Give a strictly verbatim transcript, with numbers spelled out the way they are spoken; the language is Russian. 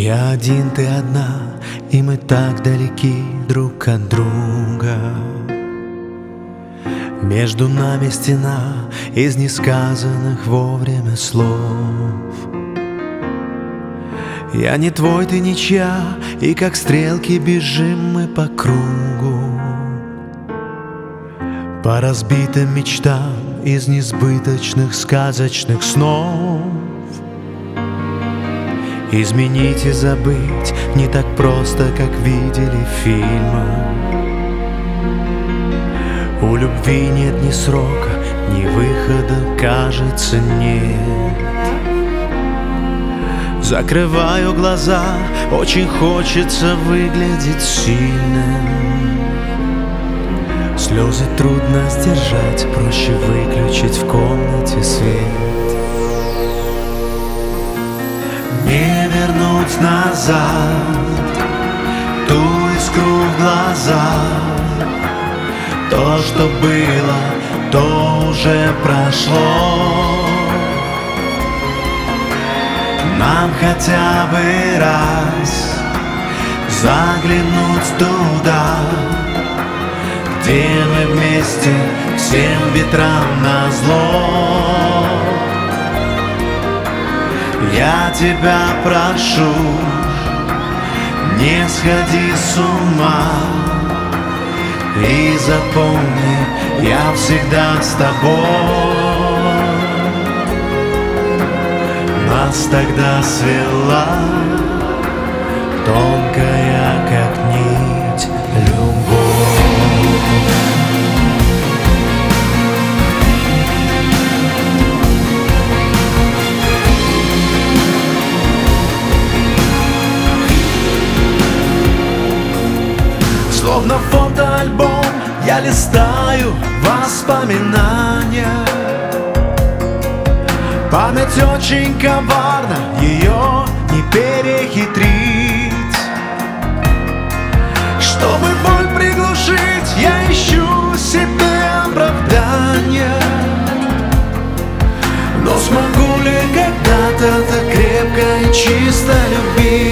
Я один, ты одна, и мы так далеки друг от друга. Между нами стена из несказанных вовремя слов. Я не твой, ты ничья, и как стрелки бежим мы по кругу, по разбитым мечтам из несбыточных сказочных снов. Изменить и забыть не так просто, как видели в фильмах. У любви нет ни срока, ни выхода, кажется, нет. Закрываю глаза, очень хочется выглядеть сильным. Слезы трудно сдержать, проще выключить в комнате свет. Не вернуть назад ту искру в глазах. То, что было, то уже прошло. Нам хотя бы раз заглянуть туда, где мы вместе всем ветрам назло. Я тебя прошу, не сходи с ума, и запомни, я всегда с тобой. Нас тогда свела тонкая, как нить, любовь. Словно фотоальбом я листаю воспоминания. Память очень коварна, ее не перехитрить. Чтобы боль приглушить, я ищу себе оправдания. Но смогу ли когда-то так крепко и чисто любить?